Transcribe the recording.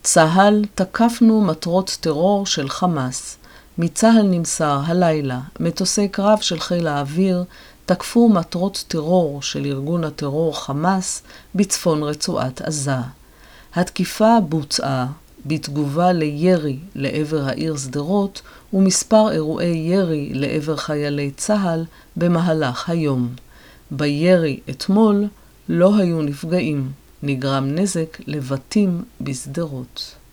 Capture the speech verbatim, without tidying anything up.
צהל, תקפנו מטרות טרור של חמאס. מצהל נמסר הלילה, מטוסי קרב של חיל האוויר תקפו מטרות טרור של ארגון הטרור חמאס בצפון רצועת עזה. התקיפה בוצעה בתגובה לירי לעבר העיר שדרות ומספר אירועי ירי לעבר חיילי צהל במהלך היום. בירי אתמול לא היו נפגעים, נגרם נזק לבתים בשדרות.